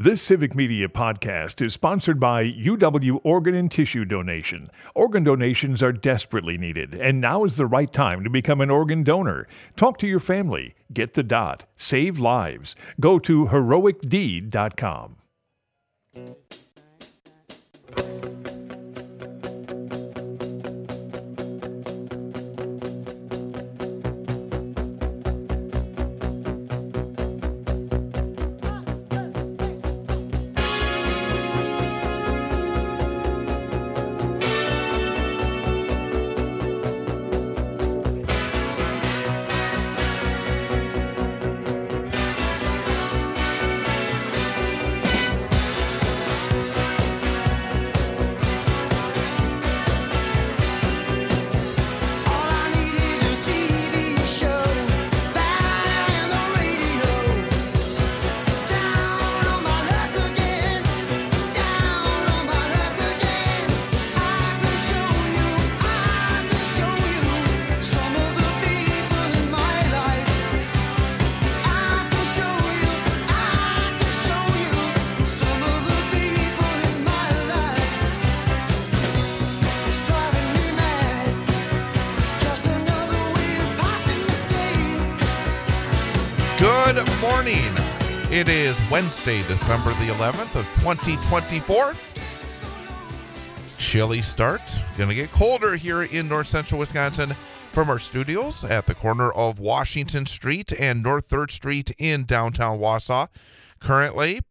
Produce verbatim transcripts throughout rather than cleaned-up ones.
This Civic Media podcast is sponsored by U W Organ and Tissue Donation. Organ donations are desperately needed, and now is the right time to become an organ donor. Talk to your family. Get the dot. Save lives. Go to heroic deed dot com. Good morning. It is Wednesday, December the eleventh of twenty twenty-four. Chilly start. Going to get colder here in north central Wisconsin from our studios at the corner of Washington Street and North third Street in downtown Wausau. Currently,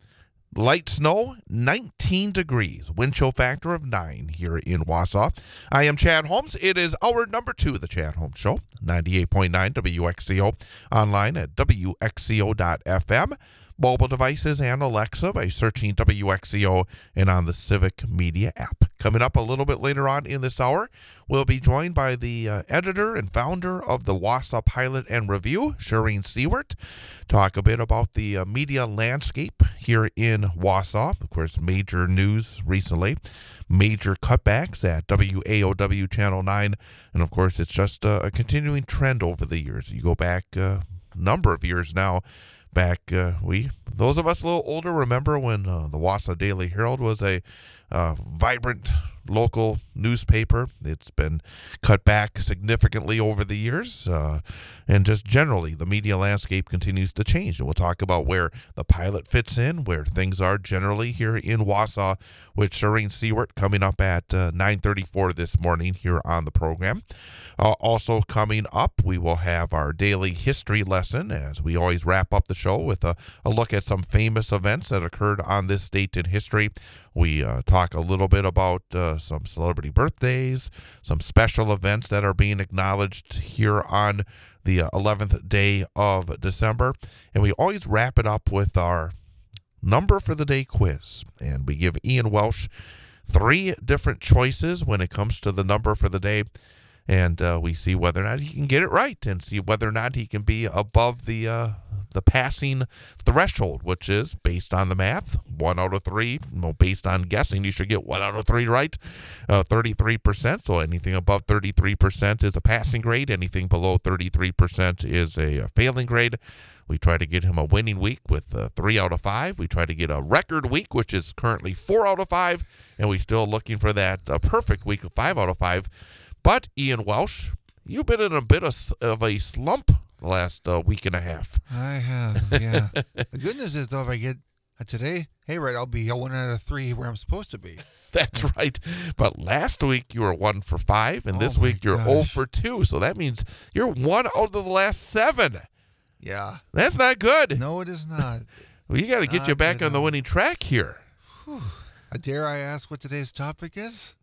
light snow, nineteen degrees, wind chill factor of nine here in Wausau. I am Chad Holmes. It is hour number two of the Chad Holmes Show, ninety-eight point nine W X C O, online at W X C O dot F M, mobile devices and Alexa by searching W X C O and on the Civic Media app. Coming up a little bit later on in this hour, we'll be joined by the uh, editor and founder of the Wausau Pilot and Review, Shireen Seward, talk a bit about the uh, media landscape here in Wausau. Of course, major news recently, major cutbacks at W A O W Channel nine, and of course, it's just a, a continuing trend over the years. You go back a uh, number of years now. Back, uh, we, those of us a little older, remember when uh, the Wausau Daily Herald was a uh, vibrant local newspaper. It's been cut back significantly over the years, uh, and just generally the media landscape continues to change. And we'll talk about where the Pilot fits in, where things are generally here in Wausau, with Shireen Seward coming up at uh, nine thirty-four this morning here on the program. Uh, also coming up, we will have our daily history lesson, as we always wrap up the show with a, a look at some famous events that occurred on this date in history. We uh, talk a little bit about uh, some celebrity birthdays, some special events that are being acknowledged here on the uh, eleventh day of December. And we always wrap it up with our number for the day quiz. And we give Ian Welsh three different choices when it comes to the number for the day. And uh, we see whether or not he can get it right, and see whether or not he can be above the uh, the passing threshold, which is, based on the math, one out of three. Well, based on guessing, you should get one out of three right, uh, thirty-three percent. So anything above thirty-three percent is a passing grade. Anything below thirty-three percent is a, a failing grade. We try to get him a winning week with uh, three out of five. We try to get a record week, which is currently four out of five, and we're still looking for that uh, perfect week of five out of five. But, Ian Welsh, you've been in a bit of, of a slump the last uh, week and a half. I have, yeah. The good news is, though, if I get uh, today, hey, right, I'll be a one out of three where I'm supposed to be. That's right. But last week you were one for five, and oh this week you're gosh. zero for two. So that means you're one out of the last seven. Yeah. That's not good. No, it is not. Well, you got to get Not you back good on the at all. winning track here. Whew. Uh, dare I ask what today's topic is?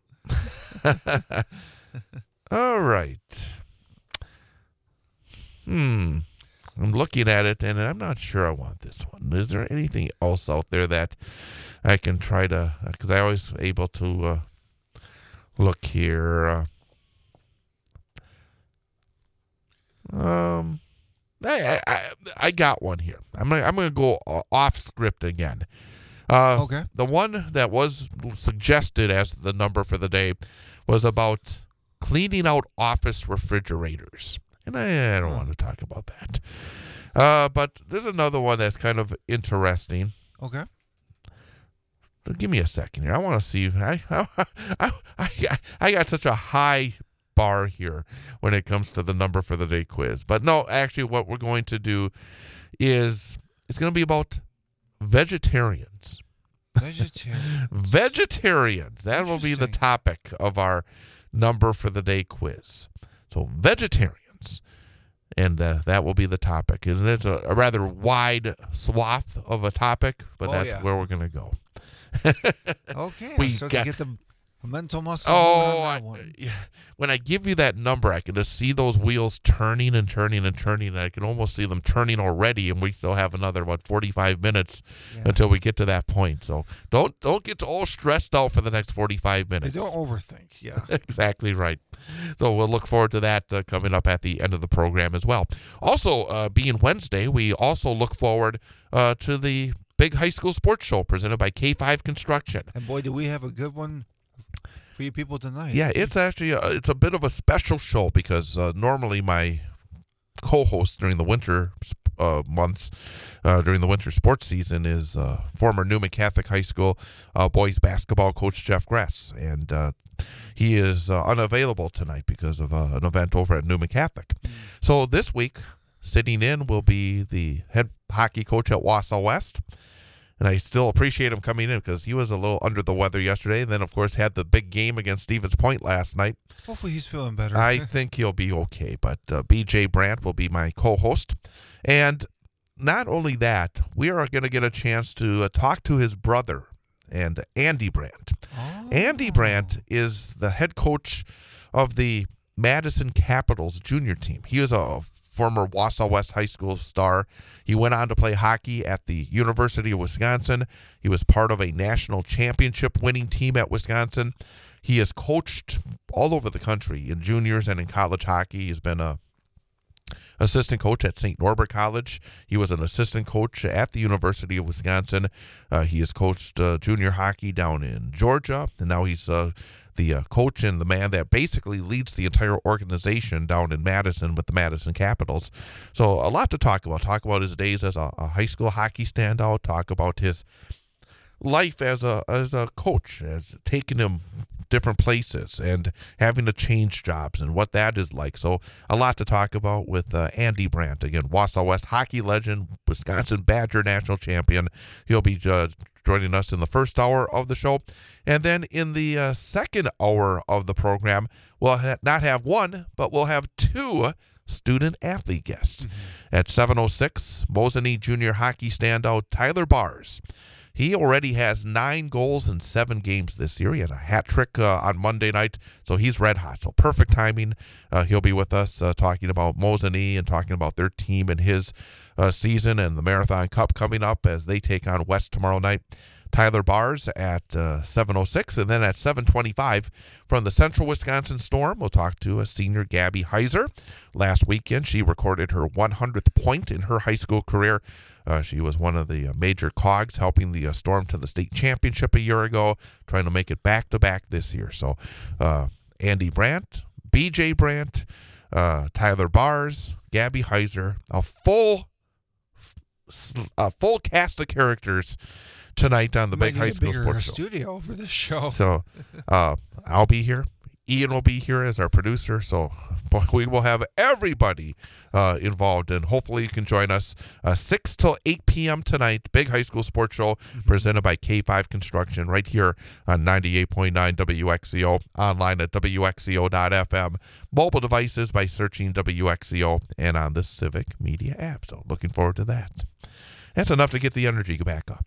All right. Hmm. I'm looking at it, and I'm not sure I want this one. Is there anything else out there that I can try to, because I always able to uh, look here. Uh, um, I, I I got one here. I'm gonna I'm gonna go off script again. Uh, Okay. The one that was suggested as the number for the day was about cleaning out office refrigerators. And I, I don't Huh. want to talk about that. Uh, but there's another one that's kind of interesting. Okay. give me a second here. I want to see. I, I, I, I, I got such a high bar here when it comes to the number for the day quiz. But no, actually what we're going to do is it's going to be about vegetarians. Vegetarians. Vegetarians. That will be the topic of our number for the day quiz. So vegetarians. And uh, that will be the topic. And it's a, a rather wide swath of a topic, but oh, that's yeah. where we're going to go. Okay. We so got, to get the mental muscle oh, on I, that one. yeah. When I give you that number, I can just see those wheels turning and turning and turning. And I can almost see them turning already, and we still have another, what, forty-five minutes Yeah. until we get to that point. So don't don't get all stressed out for the next forty-five minutes. They don't overthink. Yeah. Exactly right. So we'll look forward to that uh, coming up at the end of the program as well. Also, uh, being Wednesday, we also look forward uh, to the Big High School Sports Show presented by K five Construction. And boy, do we have a good one for you people tonight. Yeah, it's actually a, it's a bit of a special show because uh, normally my co-host during the winter uh, months, uh, during the winter sports season, is uh, former Newman Catholic High School uh, boys basketball coach Jeff Gress, and uh, he is uh, unavailable tonight because of uh, an event over at Newman Catholic. Mm. So this week, sitting in will be the head hockey coach at Wausau West. And I still appreciate him coming in because he was a little under the weather yesterday. And then, of course, had the big game against Stevens Point last night. Hopefully he's feeling better. I think he'll be okay. But uh, B J Brandt will be my co-host. And not only that, we are going to get a chance to uh, talk to his brother, and Andy Brandt. Oh. Andy Brandt is the head coach of the Madison Capitals junior team. He was a former Wausau West High School star. He went on to play hockey at the University of Wisconsin. He was part of a national championship winning team at Wisconsin. He has coached all over the country in juniors and in college hockey. He's been a assistant coach at Saint Norbert College. He was an assistant coach at the University of Wisconsin. Uh, he has coached uh, junior hockey down in Georgia, and now he's uh, the uh, coach and the man that basically leads the entire organization down in Madison with the Madison Capitals. So a lot to talk about. Talk about his days as a, a high school hockey standout. Talk about his life as a as a coach, as taking him different places and having to change jobs and what that is like. So a lot to talk about with uh, Andy Brandt. Again, Wausau West hockey legend, Wisconsin Badger national champion. He'll be uh, joining us in the first hour of the show. And then in the uh, second hour of the program, we'll ha- not have one, but we'll have two student athlete guests. Mm-hmm. At seven oh six, Mosinee junior hockey standout Tyler Bars. He already has nine goals in seven games this year. He has a hat trick uh, on Monday night, so he's red hot. So perfect timing. Uh, he'll be with us uh, talking about Mosinee and talking about their team and his uh, season and the Marathon Cup coming up as they take on West tomorrow night. Tyler Bars at uh, seven oh six, and then at seven twenty-five from the Central Wisconsin Storm, we'll talk to a senior Gabby Heiser. Last weekend, she recorded her one hundredth point in her high school career. Uh, she was one of the uh, major cogs helping the uh, Storm to the state championship a year ago, trying to make it back-to-back this year. So uh, Andy Brandt, B J Brandt, uh, Tyler Bars, Gabby Heiser, a full, a full cast of characters tonight on the Big High School Sports Show. Studio for this show. So uh, I'll be here. Ian will be here as our producer. So we will have everybody uh, involved, and hopefully you can join us uh, six till eight p.m. tonight. Big High School Sports Show mm-hmm. presented by K five Construction right here on ninety-eight point nine W X C O, online at W X C O dot F M, mobile devices by searching W X C O, and on the Civic Media app. So looking forward to that. That's enough to get the energy back up.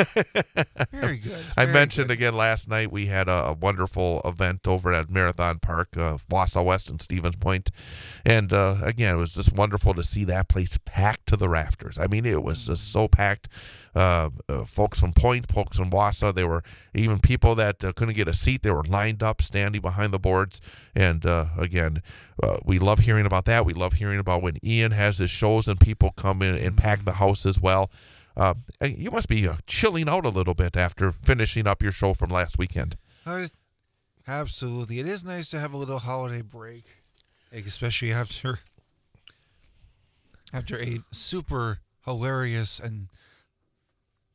Very good. I very mentioned good. again last night we had a, a wonderful event over at Marathon Park, uh, Wausau West and Stevens Point. And uh, again, it was just wonderful to see that place packed to the rafters. I mean, it was just so packed. Uh, uh, folks from Point, folks from Wausau, they were even people that uh, couldn't get a seat. They were lined up, standing behind the boards. And uh, again, uh, we love hearing about that. We love hearing about when Ian has his shows and people come in and pack the house as well. Uh, you must be uh, chilling out a little bit after finishing up your show from last weekend. Uh, absolutely. It is nice to have a little holiday break, especially after after a super hilarious and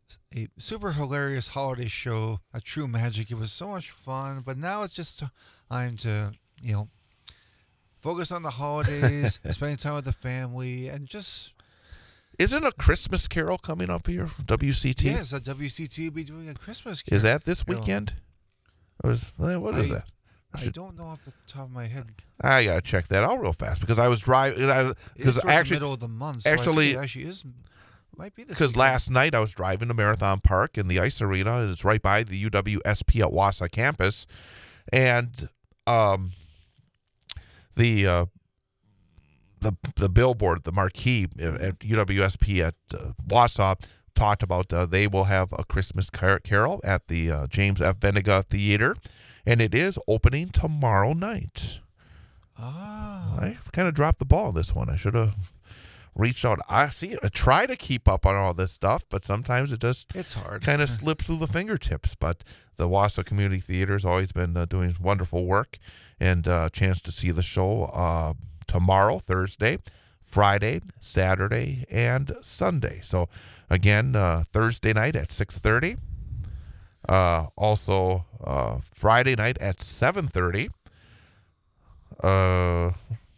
a super hilarious holiday show, a true magic. It was so much fun, but now it's just time to, you know, focus on the holidays, spending time with the family, and just... Isn't a Christmas Carol coming up here, W C T? Yes, a W C T will be doing a Christmas Carol. Is that this weekend? Or is, what is I, that? I, I don't know off the top of my head. I gotta check that out real fast because I was driving. Because actually, the middle of the month. So actually, I think it actually is. Might be this. Because last night I was driving to Marathon Park in the ice arena. It's right by the U W S P at Wausau campus, and um, the uh, the the billboard, the marquee at U W S P at uh, Wausau talked about uh, they will have a Christmas car- carol at the uh, James F. Venega Theater, and it is opening tomorrow night. Ah, I kind of dropped the ball on this one. I should have reached out. I see. I try to keep up on all this stuff, but sometimes it just it's hard. Kind of slips through the fingertips. But the Wausau Community Theater has always been uh, doing wonderful work, and a uh, chance to see the show uh, tomorrow, Thursday, Friday, Saturday, and Sunday. So again, uh, Thursday night at six thirty. Uh, also uh, Friday night at seven thirty. Uh.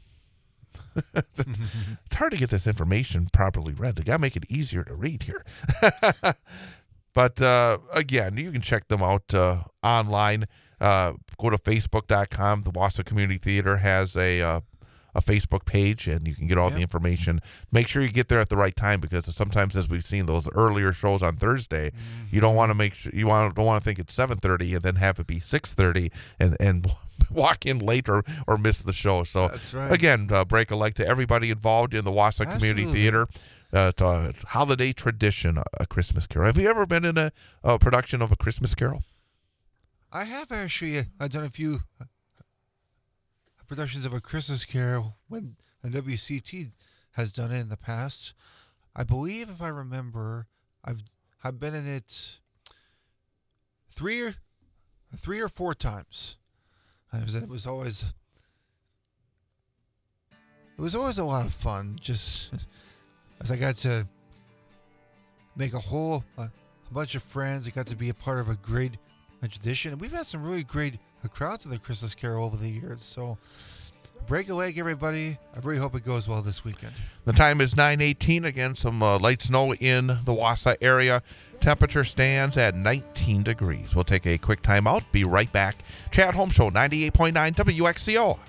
It's hard to get this information properly read. They got to make it easier to read here. But uh, again, you can check them out uh, online. Uh, go to facebook dot com. The Wausau Community Theater has a uh, a Facebook page, and you can get all yep. the information. Make sure you get there at the right time because sometimes, as we've seen those earlier shows on Thursday, mm-hmm. you don't want to make sure you want don't want to think it's seven thirty and then have it be six thirty and and. walk in late or, or miss the show. So, That's right. again, uh, break a leg to everybody involved in the Wausau Community Theater. Uh, to, uh, holiday tradition, A Christmas Carol. Have you ever been in a, a production of A Christmas Carol? I have actually. I've done a few productions of A Christmas Carol when the W C T has done it in the past. I believe, if I remember, I've I've been in it three or three or four times. I was, it was always it was always a lot of fun. Just as I got to make a whole uh, a bunch of friends, I got to be a part of a great a tradition, and we've had some really great uh, crowds of the Christmas Carol over the years. So break a leg, everybody. I really hope it goes well this weekend. The time is nine eighteen. Again, some uh, light snow in the Wausau area. Temperature stands at nineteen degrees. We'll take a quick time out. Be right back. Chad Holmes Show, ninety-eight point nine W X C O.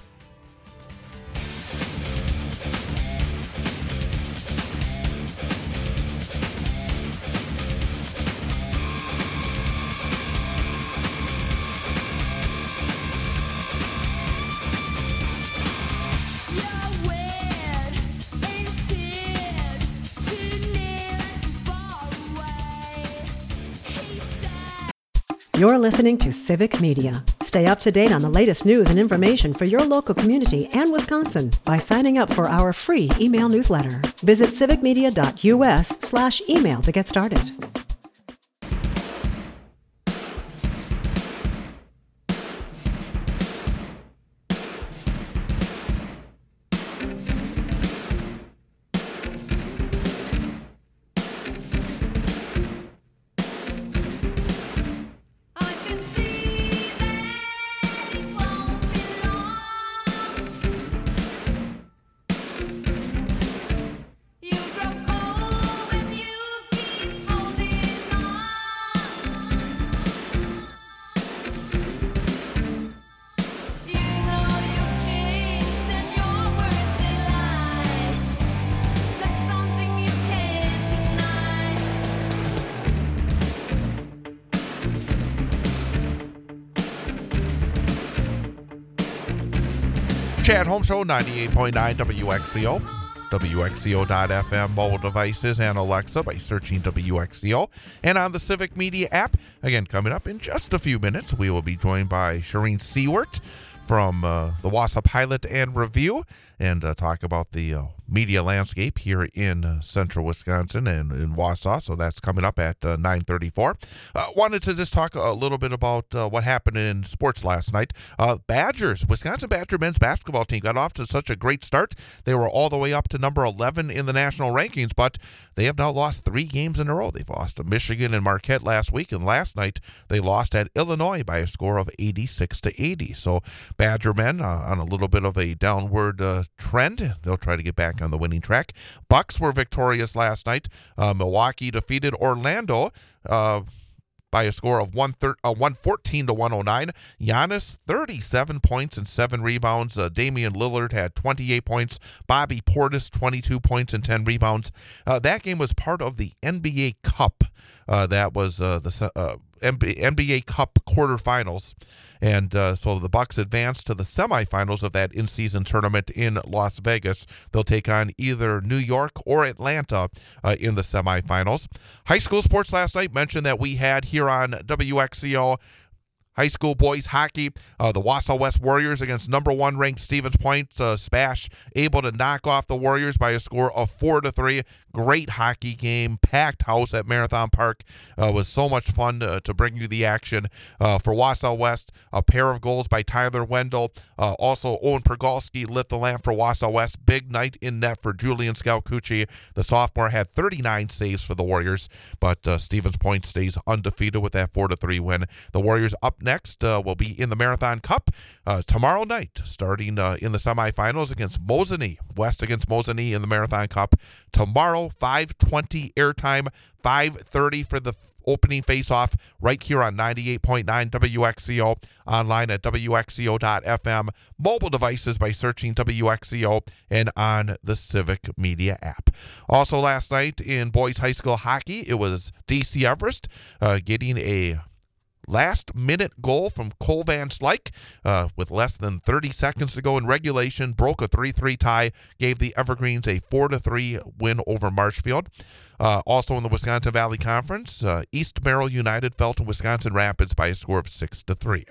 You're listening to Civic Media. Stay up to date on the latest news and information for your local community and Wisconsin by signing up for our free email newsletter. Visit civicmedia dot U S slash email to get started. Chad Holmes Show, ninety-eight point nine W X C O, W X C O dot F M mobile devices and Alexa by searching W X C O, and on the Civic Media app. Again, coming up in just a few minutes, we will be joined by Shireen Seward from uh, the Wausau Pilot and Review and uh, talk about the uh, media landscape here in uh, central Wisconsin and in Wausau. So that's coming up at uh, nine thirty-four. Uh, wanted to just talk a little bit about uh, what happened in sports last night. Uh, Badgers, Wisconsin Badger men's basketball team got off to such a great start. They were all the way up to number eleven in the national rankings, but they have now lost three games in a row. They've lost to Michigan and Marquette last week, and last night they lost at Illinois by a score of eighty-six to eighty. So Badger men uh, on a little bit of a downward uh, trend. They'll try to get back on the winning track. Bucks were victorious last night. Uh, Milwaukee defeated Orlando uh, by a score of one fourteen to one oh nine. Giannis, thirty-seven points and seven rebounds. Uh, Damian Lillard had twenty-eight points. Bobby Portis, twenty-two points and ten rebounds. Uh, that game was part of the N B A Cup. Uh, that was uh, the uh, N B A Cup quarterfinals. And uh, so the Bucks advanced to the semifinals of that in-season tournament in Las Vegas. They'll take on either New York or Atlanta uh, in the semifinals. High school sports last night mentioned that we had here on W X C O high school boys hockey. Uh, the Wausau West Warriors against number one ranked Stevens Point. Uh, Spash able to knock off the Warriors by a score of four to three. Great hockey game, packed house at Marathon Park. Uh, was so much fun to, to bring you the action. Uh, for Wausau West, a pair of goals by Tyler Wendell. Uh, also, Owen Pergalski lit the lamp for Wausau West. Big night in net for Julian Scalcucci. The sophomore had thirty-nine saves for the Warriors, but uh, Stevens Point stays undefeated with that four to three win. The Warriors up next uh, will be in the Marathon Cup uh, tomorrow night, starting uh, in the semifinals against Mosinee. West against Mosinee in the Marathon Cup tomorrow. five twenty airtime, five thirty for the opening face-off right here on ninety-eight point nine W X C O, online at W X C O dot F M, mobile devices by searching W X C O, and on the Civic Media app. Also last night in boys high school hockey, it was D C Everest uh, getting a last-minute goal from Cole Van Slyke uh, with less than thirty seconds to go in regulation, broke a three three tie, gave the Evergreens a four to three win over Marshfield. Uh, also in the Wisconsin Valley Conference, uh, East Merrill United fell to Wisconsin Rapids by a score of six to three.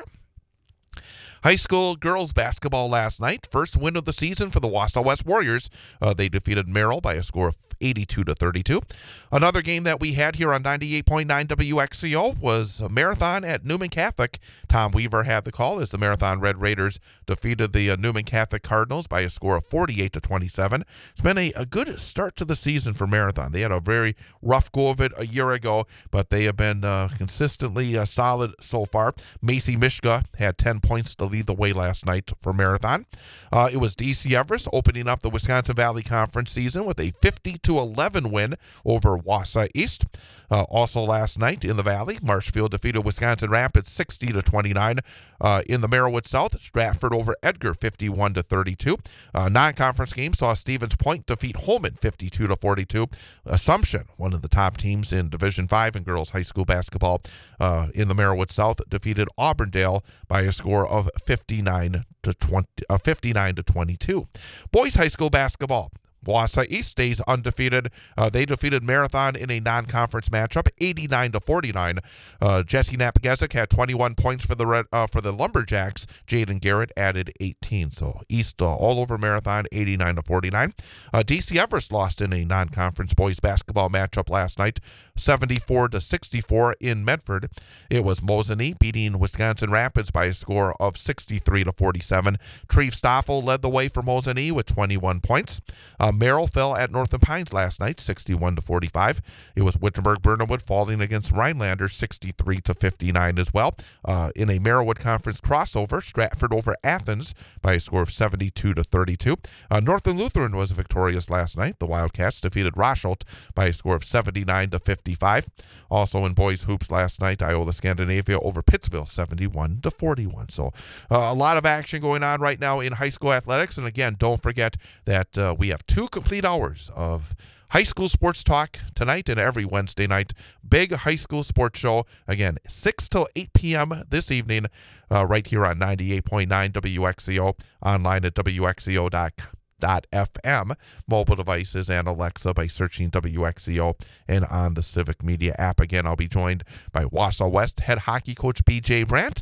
High school girls basketball last night, first win of the season for the Wausau West Warriors. Uh, they defeated Merrill by a score of eighty-two to thirty-two. Another game that we had here on ninety-eight point nine W X C O was a Marathon at Newman Catholic. Tom Weaver had the call as the Marathon Red Raiders defeated the uh, Newman Catholic Cardinals by a score of forty-eight to twenty-seven. It's been a, a good start to the season for Marathon. They had a very rough go of it a year ago, but they have been uh, consistently uh, solid so far. Macy Mishka had ten points to lead the way last night for Marathon. Uh, it was D C Everest opening up the Wisconsin Valley Conference season with a fifty to eleven win over Wausau East. Uh, also last night in the Valley, Marshfield defeated Wisconsin Rapids sixty to twenty-nine. Uh, in the Merriwood South, Stratford over Edgar fifty-one to thirty-two. Uh, non-conference game saw Stevens Point defeat Holman fifty-two to forty-two. Assumption, one of the top teams in Division five in girls high school basketball uh, in the Merriwood South, defeated Auburndale by a score of fifty-nine to twenty, uh, fifty-nine to twenty-two. Boys high school basketball. Wausau East stays undefeated. Uh, they defeated Marathon in a non-conference matchup, eighty-nine to forty-nine. Uh, Jesse Napagezik had twenty-one points for the Red, uh, for the Lumberjacks. Jaden Garrett added eighteen. So East uh, all over Marathon, eighty-nine to forty-nine. Uh, D C Everest lost in a non-conference boys basketball matchup last night, seventy-four to sixty-four in Medford. It was Mosinee beating Wisconsin Rapids by a score of sixty-three to forty-seven. Treve Stoffel led the way for Mosinee with twenty-one points. Uh, Merrill fell at Northern Pines last night, sixty-one to forty-five. It was Wittenberg-Burnhamwood falling against Rhinelander, sixty-three to fifty-nine as well. Uh, in a Merriwood Conference crossover, Stratford over Athens by a score of seventy-two to thirty-two. Uh, Northern Lutheran was victorious last night. The Wildcats defeated Rosholt by a score of seventy-nine to fifty-five. Also in boys hoops last night, Iola Scandinavia over Pittsville, seventy-one to forty-one. So uh, a lot of action going on right now in high school athletics. And again, don't forget that uh, we have two complete hours of high school sports talk tonight and every Wednesday night. Big high school sports show. Again, six till eight p.m. this evening, uh, right here on ninety-eight point nine W X C O, online at W X C O dot com. F M, mobile devices, and Alexa by searching W X C O and on the Civic Media app. Again, I'll be joined by Wausau West head hockey coach B J Brandt.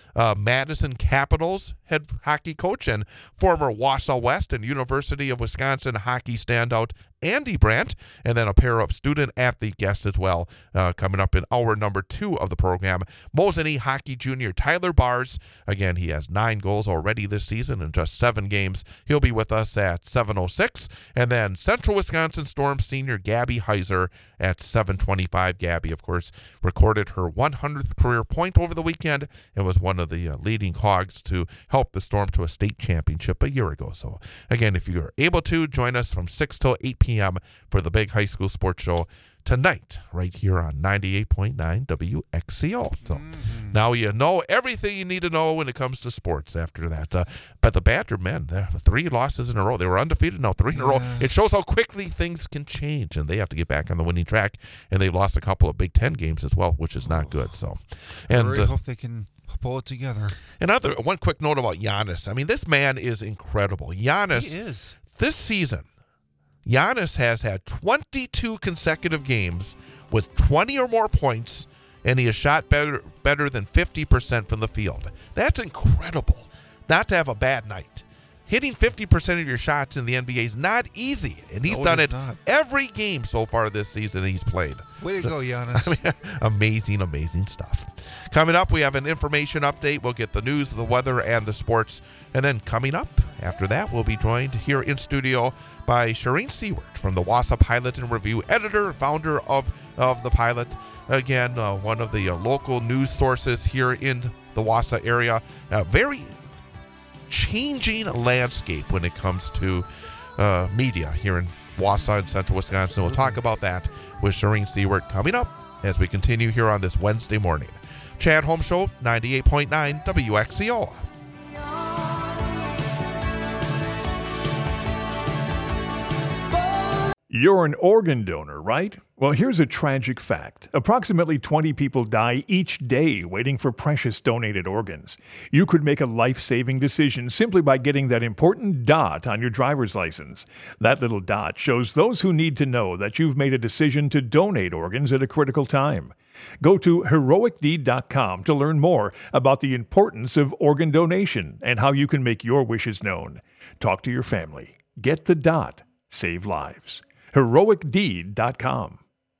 uh, Madison Capitals head hockey coach and former Wausau West and University of Wisconsin hockey standout Andy Brandt, and then a pair of student-athlete guests as well, uh, coming up in hour number two of the program. Mosinee hockey junior Tyler Bars, again, he has nine goals already this season in just seven games. He'll be with us at seven oh six, and then Central Wisconsin Storm senior Gabby Heiser at seven twenty-five. Gabby, of course, recorded her one hundredth career point over the weekend and was one of the uh, leading hogs to help the Storm to a state championship a year ago. So, again, if you're able to, join us from six till eight p.m. for the big high school sports show tonight, right here on ninety-eight point nine W X C O. So mm-hmm. now you know everything you need to know when it comes to sports after that. Uh, but the Badger men, they're three losses in a row. They were undefeated, now three in a row. Yeah. It shows how quickly things can change, and they have to get back on the winning track. And they've lost a couple of Big Ten games as well, which is not good. So, and I really uh, hope they can pull it together. Another one quick note about Giannis. I mean, this man is incredible. Giannis, He is. this season, Giannis has had twenty-two consecutive games with twenty or more points, and he has shot better better than fifty percent from the field. That's incredible. Not to have a bad night. Hitting fifty percent of your shots in the N B A is not easy, and he's No, it done is it not. every game so far this season he's played. Way to go, Giannis. I mean, amazing, amazing stuff. Coming up, we have an information update. We'll get the news, the weather, and the sports. And then coming up after that, we'll be joined here in studio by Shireen Seward from the Wausau Pilot and Review, editor, founder of, of the Pilot. Again, uh, one of the uh, local news sources here in the Wausau area. Uh, very changing landscape when it comes to uh, media here in Wausau and Central Wisconsin. We'll talk about that with Shireen Seward coming up as we continue here on this Wednesday morning. Chad Holmes Show, ninety-eight point nine W X C O. You're an organ donor, right? Well, here's a tragic fact. Approximately twenty people die each day waiting for precious donated organs. You could make a life-saving decision simply by getting that important dot on your driver's license. That little dot shows those who need to know that you've made a decision to donate organs at a critical time. Go to heroic deed dot com to learn more about the importance of organ donation and how you can make your wishes known. Talk to your family. Get the dot. Save lives. heroic deed dot com.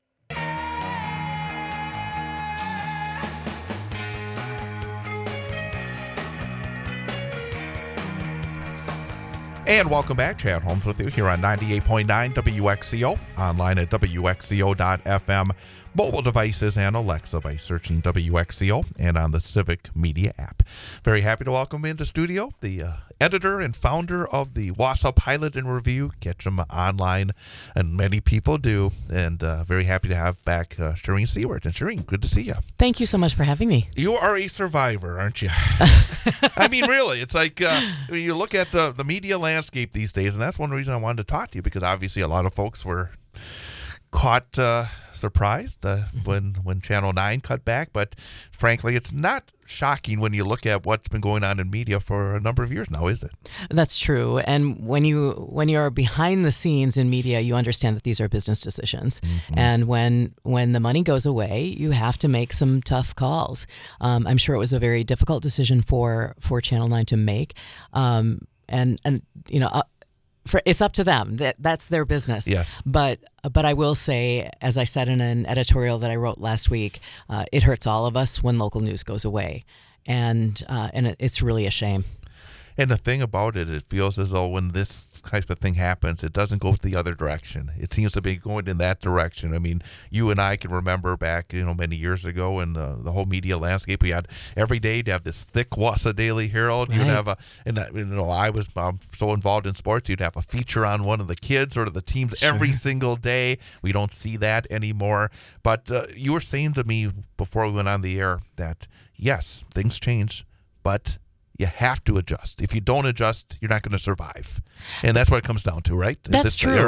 And welcome back. Chad Holmes with you here on ninety-eight point nine W X C O, online at W X C O dot F M, mobile devices and Alexa by searching W X C O, and on the Civic Media app. Very happy to welcome into studio the uh, editor and founder of the Wausau Pilot and Review. Catch them online, and many people do. And uh, very happy to have back uh, Shireen Seward. And Shireen, good to see you. Thank you so much for having me. You are a survivor, aren't you? I mean, really, it's like uh, you look at the, the media landscape these days, and that's one reason I wanted to talk to you, because obviously a lot of folks were caught uh, surprised uh, when when Channel nine cut back. But frankly, it's not shocking when you look at what's been going on in media for a number of years now, is it? That's true. And when you when you're behind the scenes in media, you understand that these are business decisions. Mm-hmm. And when when the money goes away, you have to make some tough calls. Um, I'm sure it was a very difficult decision for for Channel nine to make. Um, and and you know. Uh, For, it's up to them. That that's their business. Yes. But but I will say, as I said in an editorial that I wrote last week, uh, it hurts all of us when local news goes away, and uh, and it, it's really a shame. And the thing about it, it feels as though when this type of thing happens, it doesn't go the other direction. It seems to be going in that direction. I mean, you and I can remember back, you know, many years ago in the, the whole media landscape, we had every day to have this thick Wausau Daily Herald. Right. You'd have a, and that, you know, I was um, so involved in sports, you'd have a feature on one of the kids or the teams Sure. every single day. We don't see that anymore. But uh, you were saying to me before we went on the air that, yes, things change, but you have to adjust. If you don't adjust, you're not going to survive. And that's what it comes down to, right? That's This true. era.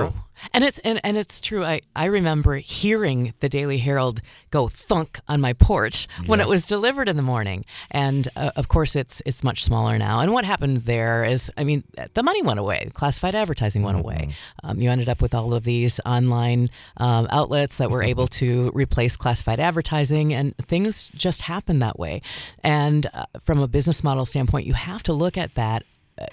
And it's and, and it's true. I, I remember hearing the Daily Herald go thunk on my porch when Yeah. it was delivered in the morning. And uh, of course, it's it's much smaller now. And what happened there is, I mean, the money went away. Classified advertising went away. Um, you ended up with all of these online um, outlets that were able to replace classified advertising, and things just happened that way. And uh, from a business model standpoint, you have to look at that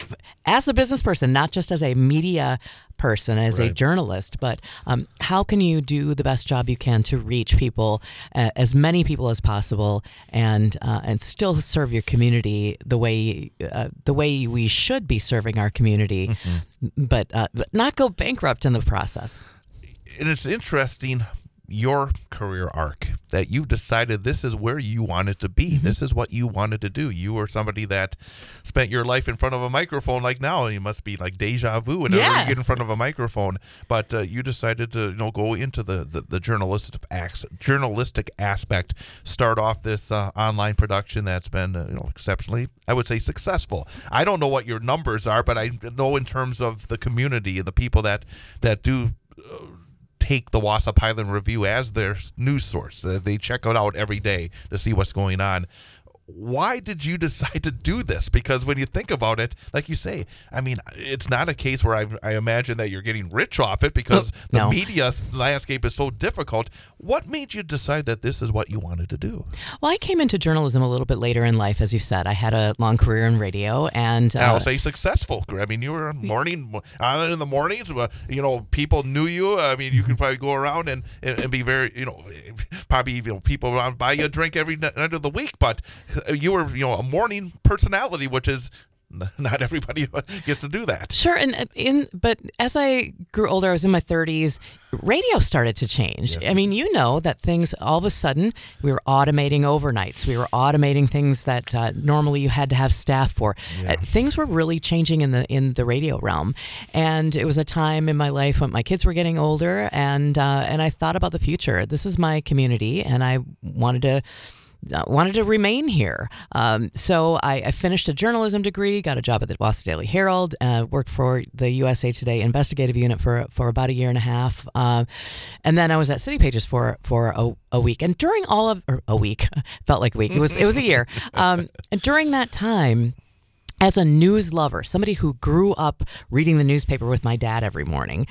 as a business person, not just as a media person, as a Right. journalist, but um, how can you do the best job you can to reach people, uh, as many people as possible, and uh, and still serve your community the way uh, the way we should be serving our community, but uh, but not go bankrupt in the process. And it's interesting, your career arc, that you decided this is where you wanted to be. Mm-hmm. This is what you wanted to do. You were somebody that spent your life in front of a microphone. Like now, you must be like deja vu whenever Yeah. you get in front of a microphone. But uh, you decided to, you know, go into the the, the journalistic acts, journalistic aspect. Start off this uh, online production that's been, uh, you know, exceptionally, I would say, successful. I don't know what your numbers are, but I know in terms of the community and the people that that do. Uh, take the Wausau Highland Review as their news source. Uh, they check it out every day to see what's going on. Why did you decide to do this? Because when you think about it, like you say, I mean, it's not a case where I, I imagine that you're getting rich off it, because Oh, the no. media landscape is so difficult. What made you decide that this is what you wanted to do? Well, I came into journalism a little bit later in life, as you said. I had a long career in radio, and uh, I'll say successful. I mean, you were morning on in the mornings. uh, You know, people knew you. I mean, you could probably go around and, and, and be very, you know, probably you know people around buy you a drink every night of the week. But you were, you know, a morning personality, which is not everybody gets to do that. Sure, and uh, in but as I grew older, I was in my thirties. Radio started to change. Yes. I mean, you know that things all of a sudden we were automating overnights. We were automating things that uh, normally you had to have staff for. Yeah. Uh, things were really changing in the in the radio realm, and it was a time in my life when my kids were getting older, and uh, and I thought about the future. This is my community, and I wanted to. Uh, wanted to remain here. Um, so I, I finished a journalism degree, got a job at the Wausau Daily Herald, uh, worked for the U S A Today investigative unit for for about a year and a half. Um, and then I was at City Pages for for a, a week. And during all of, or a week, felt like a week, it was, it was a year. Um, and during that time, as a news lover, somebody who grew up reading the newspaper with my dad every morning,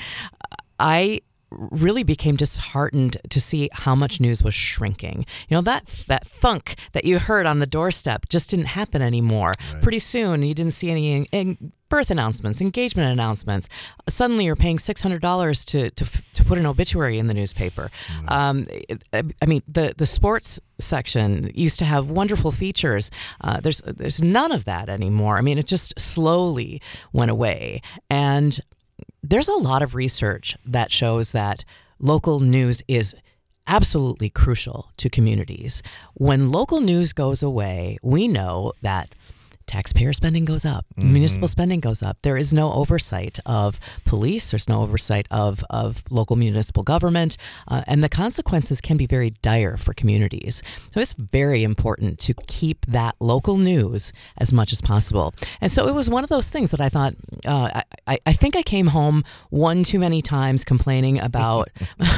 I really became disheartened to see how much news was shrinking. You know, that that thunk that you heard on the doorstep just didn't happen anymore. Right. Pretty soon, you didn't see any in, in birth announcements, engagement announcements. Suddenly, you're paying six hundred dollars to, to to put an obituary in the newspaper. Mm-hmm. Um, it, I mean, the the sports section used to have wonderful features. Uh, there's there's none of that anymore. I mean, it just slowly went away. And there's a lot of research that shows that local news is absolutely crucial to communities. When local news goes away, we know that taxpayer spending goes up, Mm-hmm. municipal spending goes up. There is no oversight of police. There's no oversight of, of local municipal government. Uh, and the consequences can be very dire for communities. So it's very important to keep that local news as much as possible. And so it was one of those things that I thought, uh, I, I think I came home one too many times complaining about,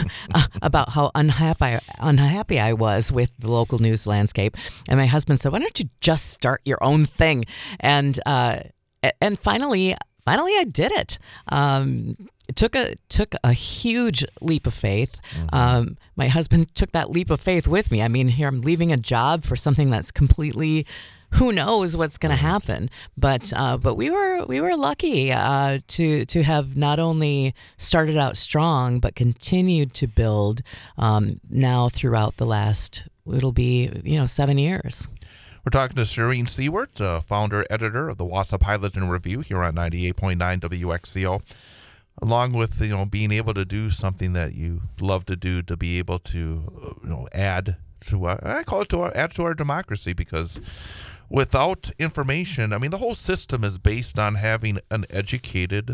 about how unhappy, unhappy I was with the local news landscape. And my husband said, why don't you just start your own thing? And uh, and finally, finally, I did it. Um, it took a took a huge leap of faith. Mm-hmm. Um, my husband took that leap of faith with me. I mean, here I'm leaving a job for something that's completely, who knows what's going to happen. But uh, but we were we were lucky uh, to to have not only started out strong, but continued to build um, now throughout the last. It'll be you know seven years. We're talking to Shireen Seward, uh, founder, editor of the Wausau Pilot and Review here on ninety-eight point nine W X C O. Along with, you know, being able to do something that you love to do, to be able to, you know, add to, our, I call it to our, add to our democracy, because without information, I mean, the whole system is based on having an educated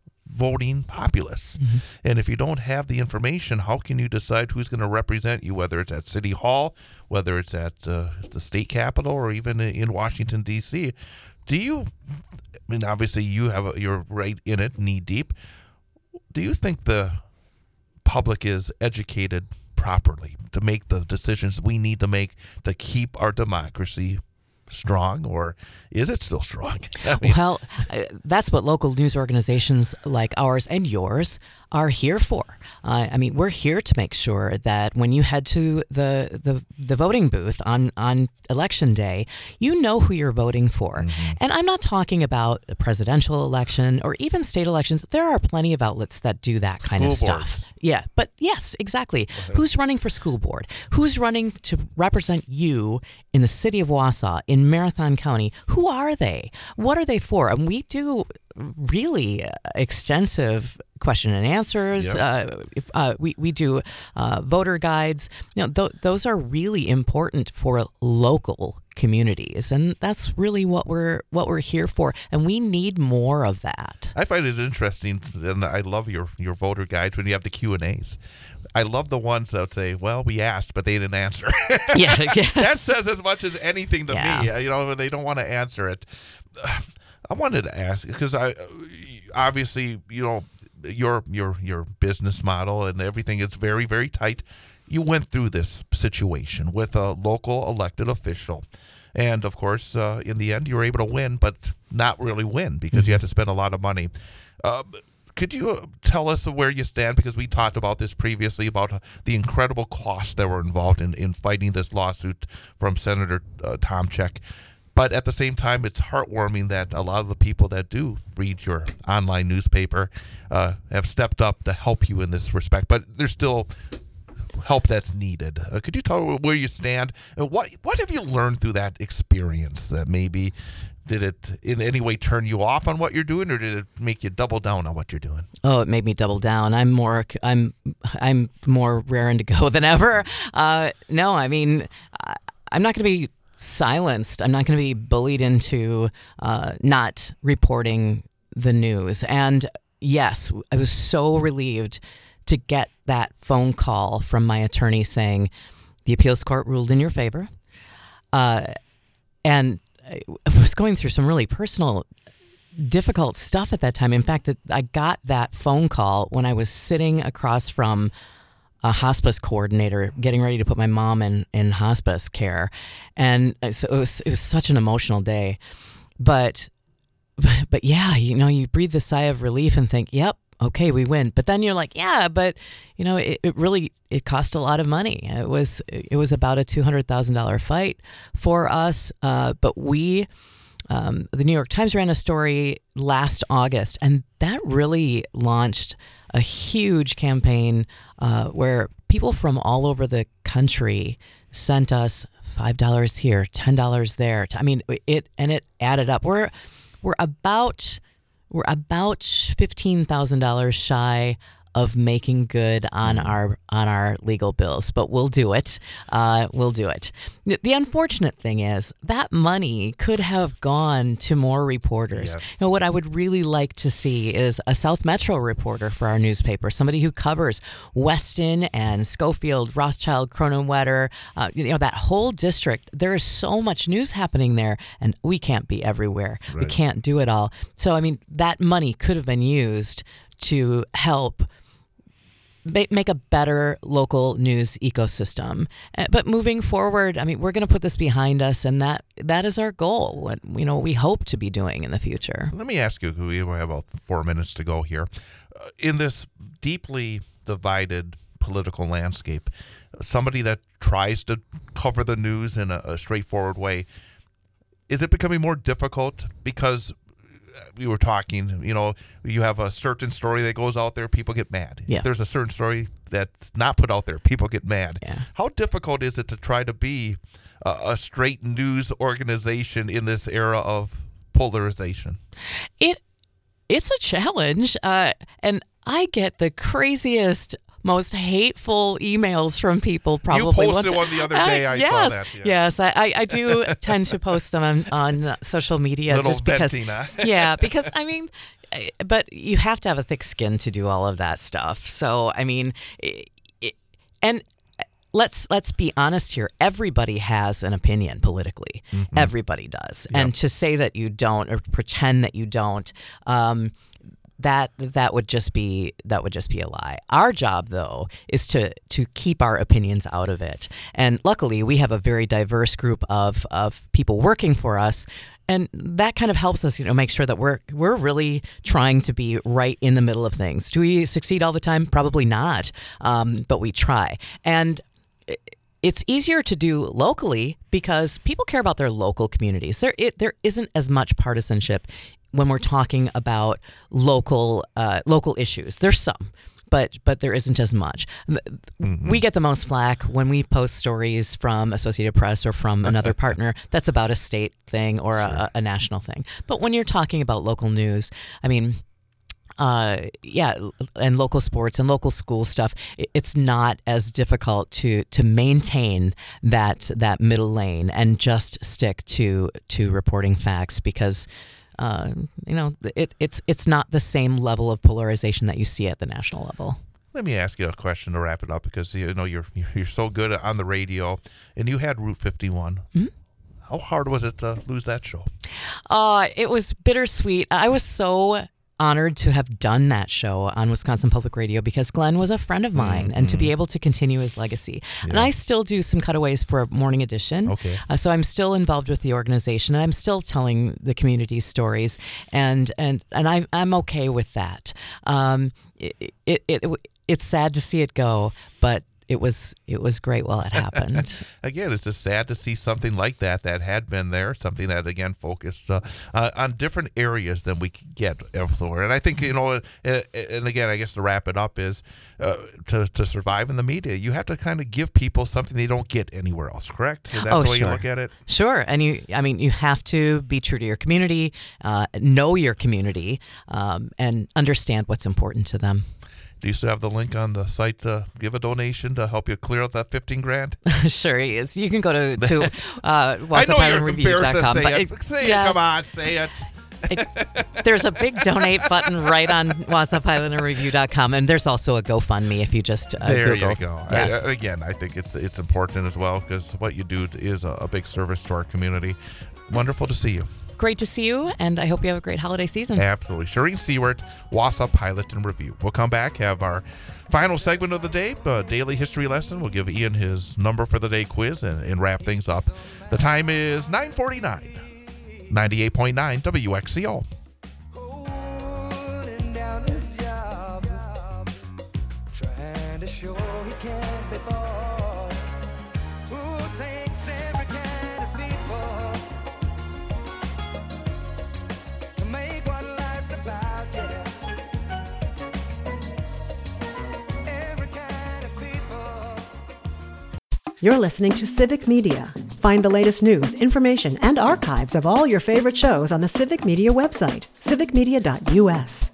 voting populace. Mm-hmm. And if you don't have the information, how can you decide who's going to represent you, whether it's at City Hall, whether it's at uh, the state capitol, or even in Washington, D C? Do you, I mean, obviously you have a, you're right in it, knee deep. do you think the public is educated properly to make the decisions we need to make to keep our democracy strong, or is it still strong? I mean, well, uh, that's what local news organizations like ours and yours are here for. Uh, I mean, we're here to make sure that when you head to the the, the voting booth on, on election day, you know who you're voting for. Mm-hmm. And I'm not talking about a presidential election or even state elections. There are plenty of outlets that do that kind School of stuff. boards. Yeah, but yes, exactly. Okay. Who's running for school board? Who's running to represent you in the city of Wausau, in Marathon County? Who are they? What are they for? And we do really extensive question and answers. Yep. Uh, if, uh, we, we do uh, voter guides. You know, th- those are really important for local communities, and that's really what we're what we're here for. And we need more of that. I find it interesting, and I love your, your voter guides when you have the Q and A's. I love the ones that say, well, we asked, but they didn't answer. Yeah, yeah. That says as much as anything to Yeah. me, you know, when they don't want to answer it. I wanted to ask, because I obviously, you know, your your your business model and everything is very, very tight. You went through this situation with a local elected official. And, of course, uh, in the end, you were able to win, but not really win because you had to spend a lot of money. Uh, could you uh, tell us where you stand? Because we talked about this previously, about uh, the incredible costs that were involved in, in fighting this lawsuit from Senator uh, Tomczyk. But at the same time, it's heartwarming that a lot of the people that do read your online newspaper uh, have stepped up to help you in this respect. But there's still help that's needed. Uh, could you tell me where you stand? And what what have you learned through that experience? That maybe did it in any way turn you off on what you're doing, or did it make you double down on what you're doing? Oh, it made me double down. I'm more I'm I'm more raring to go than ever. Uh, no, I mean I, I'm not going to be silenced. I'm not going to be bullied into uh, not reporting the news. And yes, I was so relieved to get that phone call from my attorney saying the appeals court ruled in your favor. Uh, and I was going through some really personal, difficult stuff at that time. In fact, that I got that phone call when I was sitting across from a hospice coordinator getting ready to put my mom in, in hospice care. And so it was, it was such an emotional day. But, but, but yeah, you know, you breathe the sigh of relief and think, yep, okay, we win. But then you're like, yeah, but you know, it, it really, it cost a lot of money. It was, it was about a two hundred thousand dollars fight for us. Uh, but we, um, the New York Times ran a story last August, and that really launched a huge campaign uh, where people from all over the country sent us five dollars here, ten dollars there. I mean, it, and it added up. We're, we're about, we're about fifteen thousand dollars shy of making good on our on our legal bills, but we'll do it. Uh, we'll do it. The, the unfortunate thing is that money could have gone to more reporters. Yes. You know, what I would really like to see is a South Metro reporter for our newspaper, somebody who covers Weston and Schofield, Rothschild, Cronenwetter, uh, you know, that whole district. There is so much news happening there, and we can't be everywhere. We Right. can't do it all. So, I mean, that money could have been used to help make a better local news ecosystem. But moving forward, I mean, we're going to put this behind us, and that that is our goal. What, you know, we hope to be doing in the future. Let me ask you, we have about four minutes to go here. Uh, in this deeply divided political landscape, somebody that tries to cover the news in a, a straightforward way, is it becoming more difficult? Because we were talking, you know, you have a certain story that goes out there, people get mad. Yeah. If there's a certain story that's not put out there, people get mad. Yeah. How difficult is it to try to be a, a straight news organization in this era of polarization? It it's a challenge, uh, and I get the craziest, most hateful emails from people. Probably you posted once, one the other day. uh, I yes, saw that. Yeah. Yes, I, I, I do tend to post them on, on social media Little just because. venting, huh? Yeah, because I mean, but you have to have a thick skin to do all of that stuff. So I mean, it, it, and. Let's let's be honest here. Everybody has an opinion politically. Mm-hmm. Everybody does. Yep. And to say that you don't or pretend that you don't, um, that that would just be that would just be a lie. Our job, though, is to to keep our opinions out of it. And luckily, we have a very diverse group of of people working for us. And that kind of helps us, you know, make sure that we're we're really trying to be right in the middle of things. Do we succeed all the time? Probably not, um, but we try. And it's easier to do locally because people care about their local communities. There, it, there isn't as much partisanship when we're talking about local uh, local issues. There's some. But but there isn't as much. Mm-hmm. We get the most flack when we post stories from Associated Press or from another partner that's about a state thing or sure. a, a national thing. But when you're talking about local news, I mean, uh, yeah, and local sports and local school stuff, it, it's not as difficult to to maintain that that middle lane and just stick to to reporting facts because. Uh, you know, it, it's it's not the same level of polarization that you see at the national level. Let me ask you a question to wrap it up because you know you're you're so good on the radio, and you had Route fifty-one. Mm-hmm. How hard was it to lose that show? Uh, it was bittersweet. I was so honored to have done that show on Wisconsin Public Radio because Glenn was a friend of mine mm-hmm. and to be able to continue his legacy. Yeah. And I still do some cutaways for Morning Edition. Okay. Uh, so I'm still involved with the organization and I'm still telling the community's stories and and and I I'm okay with that. Um, it, it, it, it it's sad to see it go, but It was it was great while it happened. Again, it's just sad to see something like that that had been there, something that, again, focused uh, uh, on different areas than we could get elsewhere. And I think, you know, and, and again, I guess to wrap it up is uh, to, to survive in the media, you have to kind of give people something they don't get anywhere else, correct? Is that oh, the way sure. you look at it? Sure. And, you, I mean, you have to be true to your community, uh, know your community, um, and understand what's important to them. Do you still have the link on the site to give a donation to help you clear out that fifteen grand? Sure he is. You can go to, to uh, I know you're embarrassed to say it. it say yes, it. Come on, say it. it. There's a big donate button right on Wausau Pilot and Review dot com, and there's also a GoFundMe if you just uh, there Google. you go. Yes. I, again, I think it's it's important as well because what you do is a, a big service to our community. Wonderful to see you. Great to see you, and I hope you have a great holiday season. Absolutely. Shireen Seward, Wausau Pilot and Review. We'll come back, have our final segment of the day, a daily history lesson. We'll give Ian his number for the day quiz and, and wrap things up. The time is nine forty-nine, ninety-eight point nine W X C O. Holding down his job, trying to show he can't be bought. Who takes every kind of people? Make what life's about, yeah. Every kind of people. You're listening to Civic Media. Find the latest news, information, and archives of all your favorite shows on the Civic Media website, civic media dot U S.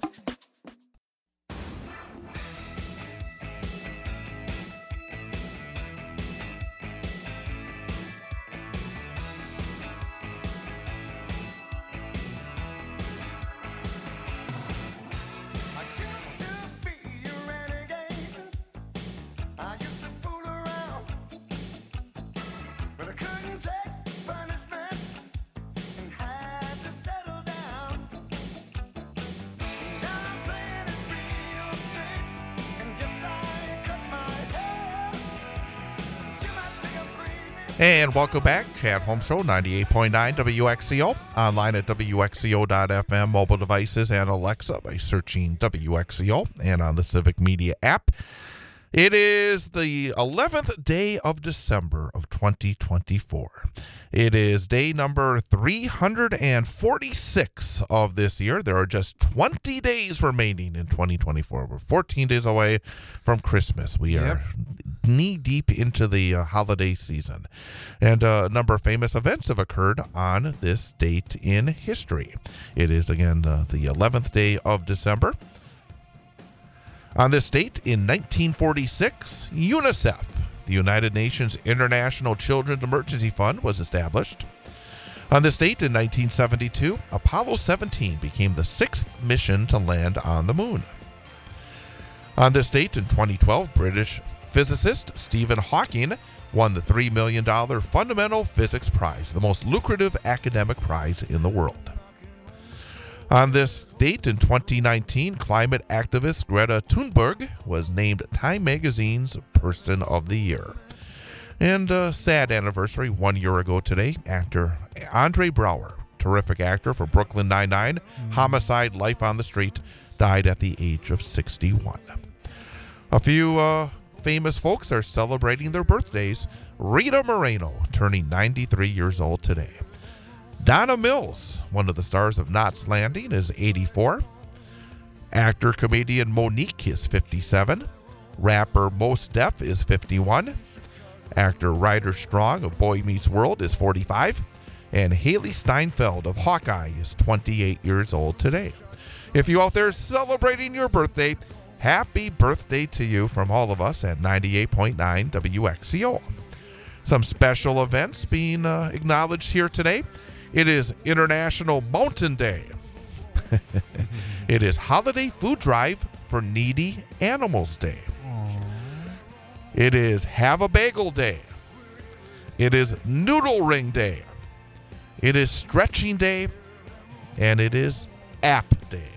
And welcome back, Chad Holmes Show, ninety-eight point nine W X C O, online at W X C O dot F M, mobile devices, and Alexa by searching W X C O, and on the Civic Media app. It is the eleventh day of December of twenty twenty-four. It is day number three hundred forty-six of this year. There are just twenty days remaining in twenty twenty-four. We're fourteen days away from Christmas. We Yep. are knee-deep into the uh, holiday season. And uh, a number of famous events have occurred on this date in history. It is, again, uh, the eleventh day of December. On this date, in nineteen forty-six, UNICEF, the United Nations International Children's Emergency Fund, was established. On this date, in nineteen seventy-two, Apollo seventeen became the sixth mission to land on the moon. On this date, in twenty twelve, British physicist Stephen Hawking won the three million dollars Fundamental Physics Prize, the most lucrative academic prize in the world. On this date in twenty nineteen, climate activist Greta Thunberg was named Time Magazine's Person of the Year. And a sad anniversary, one year ago today, actor Andre Braugher, terrific actor for Brooklyn Nine-Nine, mm. Homicide, Life on the Street, died at the age of sixty-one. A few uh, famous folks are celebrating their birthdays. Rita Moreno, turning ninety-three years old today. Donna Mills, one of the stars of Knots Landing, is eighty-four. Actor-comedian Monique is fifty-seven. Rapper Mos Def is fifty-one. Actor Ryder Strong of Boy Meets World is forty-five. And Haley Steinfeld of Hawkeye is twenty-eight years old today. If you out there celebrating your birthday, happy birthday to you from all of us at ninety-eight point nine W X C O. Some special events being uh, acknowledged here today. It is International Mountain Day. It is Holiday Food Drive for Needy Animals Day. Aww. It is Have a Bagel Day. It is Noodle Ring Day. It is Stretching Day. And it is App Day.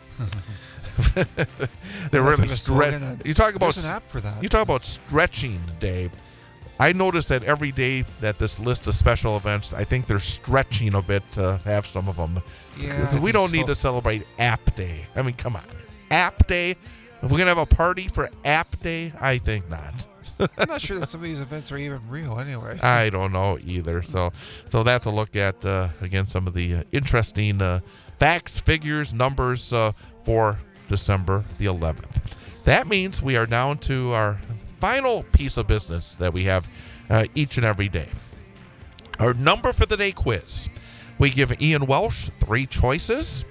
They're really stretching. You talk about an app for that. You talk about Stretching Day. I noticed that every day that this list of special events, I think they're stretching a bit to have some of them. Yeah, we don't so. need to celebrate App Day. I mean, come on. App Day? If we're going to have a party for App Day, I think not. I'm not sure that some of these events are even real anyway. I don't know either. So so that's a look at, uh, again, some of the uh, interesting uh, facts, figures, numbers uh, for December the eleventh. That means we are down to our final piece of business that we have uh, each and every day. Our number for the day quiz. We give Ian Welsh three choices.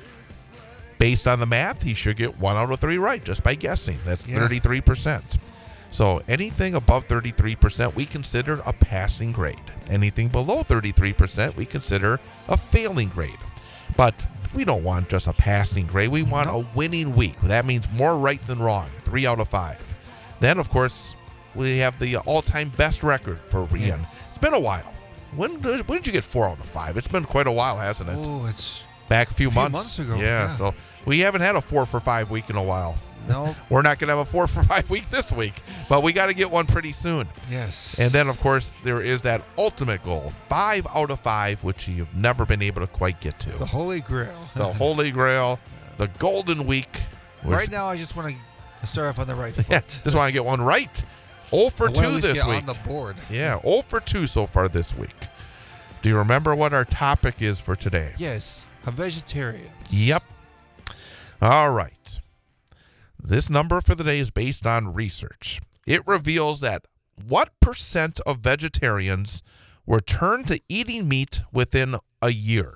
Based on the math, he should get one out of three right just by guessing. That's yeah. thirty-three percent. So anything above thirty-three percent we consider a passing grade. Anything below thirty-three percent we consider a failing grade. But we don't want just a passing grade. We want a winning week. That means more right than wrong. Three out of five. Then, of course, we have the all-time best record for Ian. Yeah. It's been a while. When did, when did you get four out of five? It's been quite a while, hasn't it? Oh, it's back a few, a few months. months ago. Yeah, yeah, so we haven't had a four for five week in a while. No. We're not going to have a four for five week this week, but we got to get one pretty soon. Yes. And then, of course, there is that ultimate goal, five out of five, which you've never been able to quite get to. The Holy Grail. The Holy Grail, the Golden Week. Right now, I just want to start off on the right foot. Yeah, just want to get one right. oh for two this get week. On the board. Yeah, oh for two so far this week. Do you remember what our topic is for today? Yes, a vegetarian. Yep. All right. This number for the day is based on research. It reveals that what percent of vegetarians return to eating meat within a year?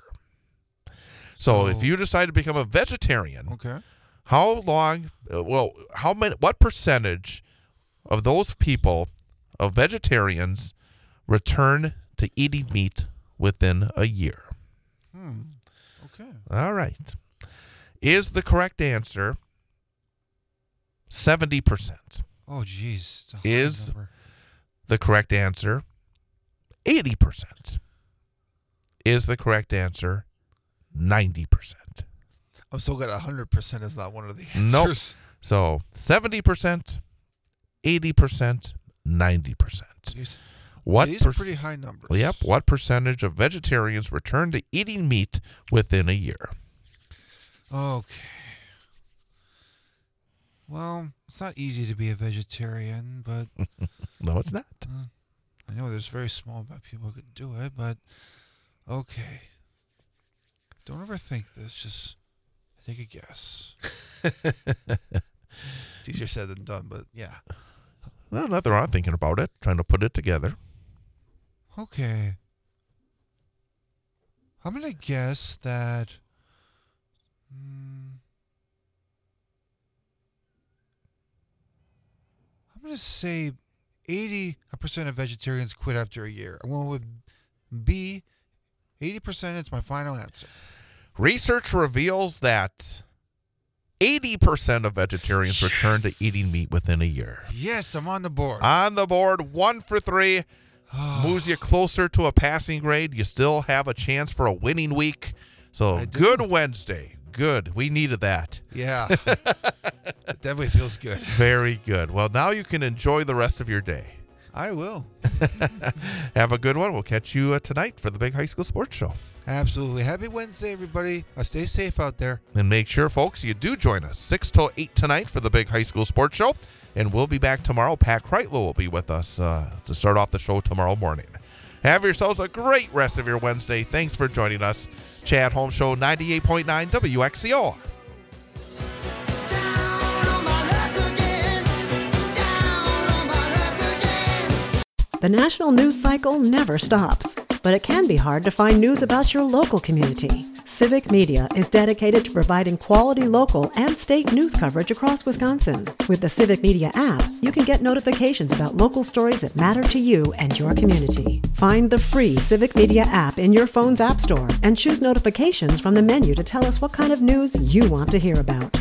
So oh. if you decide to become a vegetarian, okay. how long, uh, well, how many, what percentage of those people, of vegetarians, return to eating meat within a year? Hmm. Okay. All right. Is the correct answer seventy percent? Oh, geez. It's a high Is number. the correct answer eighty percent? Is the correct answer ninety percent? I'm so glad one hundred percent is not one of the answers. Nope. So seventy percent, eighty percent, ninety percent. Jeez. What These per- are pretty high numbers. Yep. What percentage of vegetarians return to eating meat within a year? Okay. Well, it's not easy to be a vegetarian, but No, it's not. uh, I know there's very small amount of people who could do it, but okay. Don't overthink this. Just take a guess. It's easier said than done, but yeah. Well, nothing wrong thinking about it, trying to put it together. Okay. I'm going to guess that. Hmm, I'm going to say eighty percent of vegetarians quit after a year. I'm going with B. eighty percent is my final answer. Research reveals that eighty percent of vegetarians Yes. return to eating meat within a year. Yes, I'm on the board. On the board, one for three. Moves you closer to a passing grade. You still have a chance for a winning week. So I do. good Wednesday. Good. We needed that. Yeah. It definitely feels good. Very good. Well, now you can enjoy the rest of your day. I will. Have a good one. We'll catch you uh, tonight for the Big High School Sports Show. Absolutely. Happy Wednesday, everybody. Uh, stay safe out there. And make sure, folks, you do join us six till eight tonight for the Big High School Sports Show. And we'll be back tomorrow. Pat Kreitlow will be with us uh, to start off the show tomorrow morning. Have yourselves a great rest of your Wednesday. Thanks for joining us. Chad Holmes Show, ninety-eight point nine W X C O. The national news cycle never stops, but it can be hard to find news about your local community. Civic Media is dedicated to providing quality local and state news coverage across Wisconsin. With the Civic Media app, you can get notifications about local stories that matter to you and your community. Find the free Civic Media app in your phone's app store and choose notifications from the menu to tell us what kind of news you want to hear about.